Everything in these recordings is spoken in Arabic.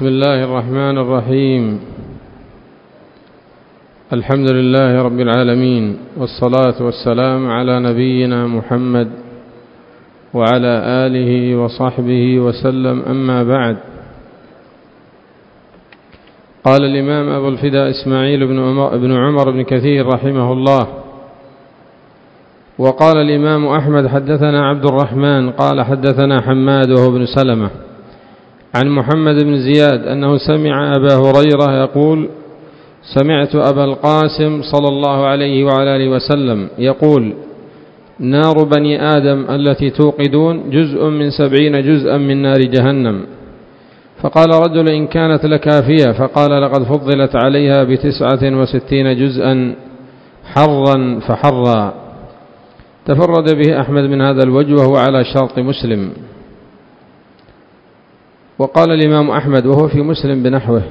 بسم الله الرحمن الرحيم. الحمد لله رب العالمين، والصلاة والسلام على نبينا محمد وعلى آله وصحبه وسلم، أما بعد. قال الإمام أبو الفداء إسماعيل بن عمر بن كثير رحمه الله: وقال الإمام أحمد حدثنا عبد الرحمن قال حدثنا حماد وهو بن سلمة عن محمد بن زياد أنه سمع أبا هريرة يقول: سمعت أبا القاسم صلى الله عليه وعلى آله وسلم يقول: نار بني آدم التي توقدون جزء من 70 جزءا من نار جهنم. فقال رجل: إن كانت لكافية. فقال: لقد فضلت عليها ب69 جزءا حرا فحرا. تفرد به أحمد من هذا الوجه وهو على شرط مسلم. وقال الإمام أحمد وهو في مسلم بنحوه،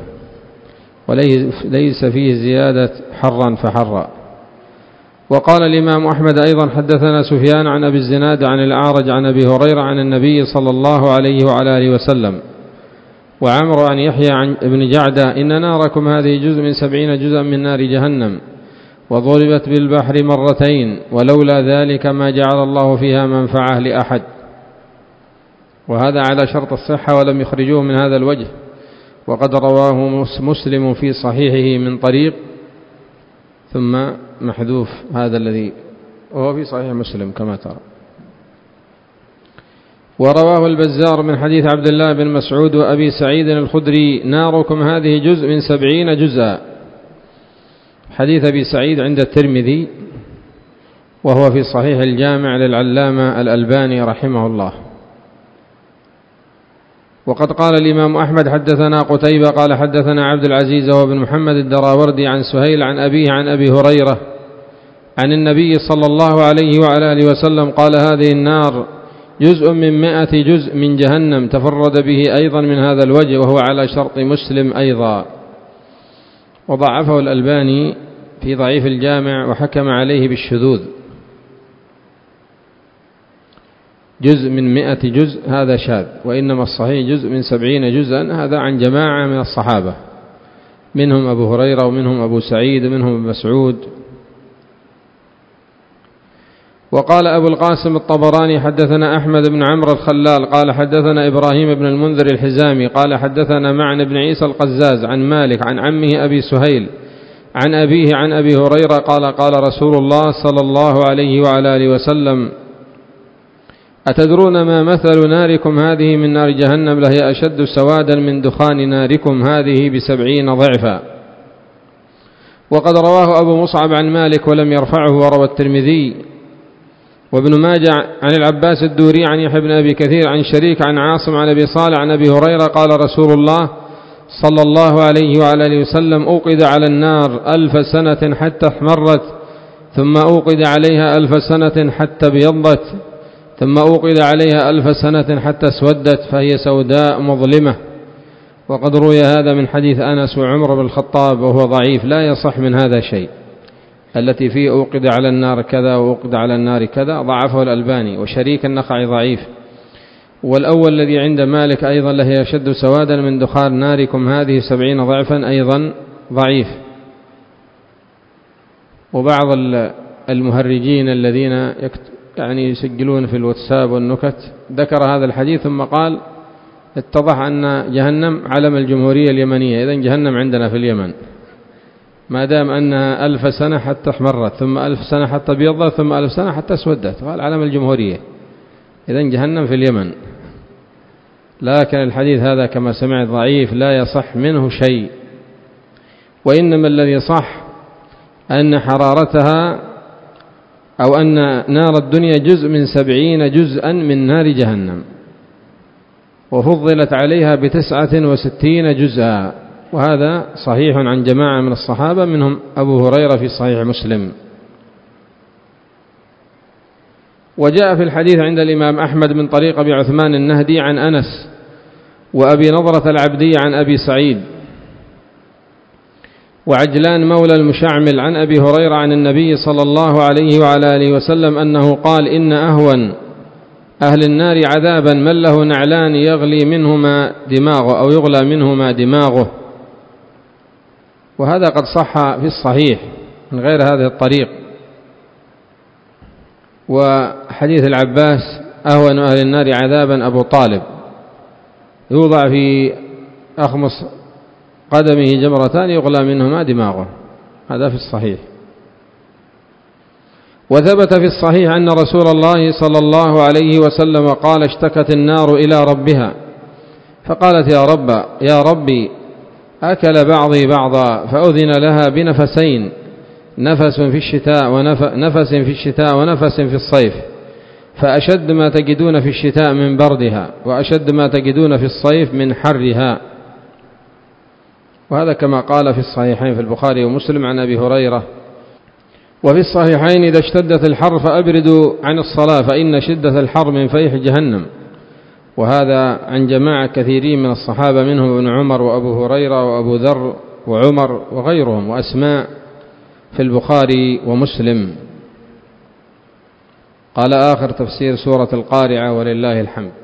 وليس فيه زيادة حرا فحرا. وقال الإمام أحمد أيضا: حدثنا سفيان عن أبي الزناد عن الأعرج عن أبي هريرة عن النبي صلى الله عليه وعلى آله وسلم. وعمر عن يحيى عن ابن جعدة: إن ناركم هذه جزء من 70 جزءا من نار جهنم، وضربت بالبحر مرتين، ولولا ذلك ما جعل الله فيها منفعة لأحد. وهذا على شرط الصحة ولم يخرجوه من هذا الوجه، وقد رواه مسلم في صحيحه من طريق، ثم محذوف هذا الذي وهو في صحيح مسلم كما ترى. ورواه البزار من حديث عبد الله بن مسعود وأبي سعيد الخدري: ناركم هذه جزء من 70 جزءا. حديث أبي سعيد عند الترمذي، وهو في صحيح الجامع للعلامة الألباني رحمه الله. وقد قال الإمام أحمد حدثنا قتيبة قال حدثنا عبد العزيز وابن محمد الدراوردي عن سهيل عن أبيه عن أبي هريرة عن النبي صلى الله عليه وعلى آله وسلم قال: هذه النار جزء من 100 جزء من جهنم. تفرد به أيضا من هذا الوجه وهو على شرط مسلم أيضا. وضعفه الألباني في ضعيف الجامع وحكم عليه بالشذوذ. جزء من 100 جزء هذا شاذ، وإنما الصحيح جزء من 70 جزءا، هذا عن جماعة من الصحابة، منهم أبو هريرة ومنهم أبو سعيد ومنهم ابن مسعود. وقال أبو القاسم الطبراني حدثنا أحمد بن عمرو الخلال قال حدثنا إبراهيم بن المنذر الحزامي قال حدثنا معن بن عيسى القزاز عن مالك عن عمه أبي سهيل عن أبيه عن أبي هريرة قال: قال رسول الله صلى الله عليه وعلى آله وسلم: أتدرون ما مثل ناركم هذه من نار جهنم؟ لهي أشد سوادا من دخان ناركم هذه ب70 ضعفا. وقد رواه أبو مصعب عن مالك ولم يرفعه، وروى الترمذي وابن ماجه عن العباس الدوري عن يحيى بن أبي كثير عن شريك عن عاصم عن أبي صالح عن أبي هريرة قال: رسول الله صلى الله عليه وعلى آله وسلم: أوقد على النار 1000 سنة حتى احمرت، ثم أوقد عليها 1000 سنة حتى ابيضت، ثم أوقد عليها 1000 سنة حتى اسودت، فهي سوداء مظلمة. وقد روي هذا من حديث أنس وعمر بن الخطاب وهو ضعيف لا يصح من هذا شيء. التي فيه أوقد على النار كذا وأوقد على النار كذا ضعفه الألباني. وشريك النخعي ضعيف. والأول الذي عند مالك أيضا له يشد سوادا من دخان ناركم هذه 70 ضعفا أيضا ضعيف. وبعض المهرجين الذين يسجلون في الواتساب والنكت ذكر هذا الحديث ثم قال: اتضح أن جهنم علم الجمهورية اليمنية، إذن جهنم عندنا في اليمن، ما دام أنها 1000 سنة حتى احمرت، ثم 1000 سنة حتى ابيضت، ثم 1000 سنة حتى اسودت، قال علم الجمهورية، إذن جهنم في اليمن. لكن الحديث هذا كما سمعت ضعيف لا يصح منه شيء. وإنما الذي صح أن حرارتها أو أن نار الدنيا جزء من 70 جزءا من نار جهنم، وفضلت عليها ب69 جزءا. وهذا صحيح عن جماعة من الصحابة، منهم أبو هريرة في صحيح مسلم. وجاء في الحديث عند الإمام أحمد من طريق أبي عثمان النهدي عن أنس وأبي نضرة العبدي عن أبي سعيد وعجلان مولى المشعمل عن أبي هريرة عن النبي صلى الله عليه وعلى آله وسلم أنه قال: إن أهون أهل النار عذابا من له نعلان يغلي منهما دماغه أو يغلى منهما دماغه. وهذا قد صح في الصحيح من غير هذه الطريق. وحديث العباس أهون أهل النار عذابا أبو طالب، يوضع في أخمص قدمه جمرتان يغلى منهما دماغه، هذا في الصحيح. وثبت في الصحيح أن رسول الله صلى الله عليه وسلم قال: اشتكت النار إلى ربها فقالت: يا ربي أكل بعضي بعضا، فأذن لها بنفسين، نفس في الشتاء ونفس في الصيف، فأشد ما تجدون في الشتاء من بردها، وأشد ما تجدون في الصيف من حرها. وهذا كما قال في الصحيحين في البخاري ومسلم عن أبي هريرة. وفي الصحيحين: إذا اشتدت الحر فأبردوا عن الصلاة فإن شدة الحر من فيح جهنم. وهذا عن جماعة كثيرين من الصحابة منهم ابن عمر وأبو هريرة وأبو ذر وعمر وغيرهم وأسماء في البخاري ومسلم. قال: آخر تفسير سورة القارعة ولله الحمد.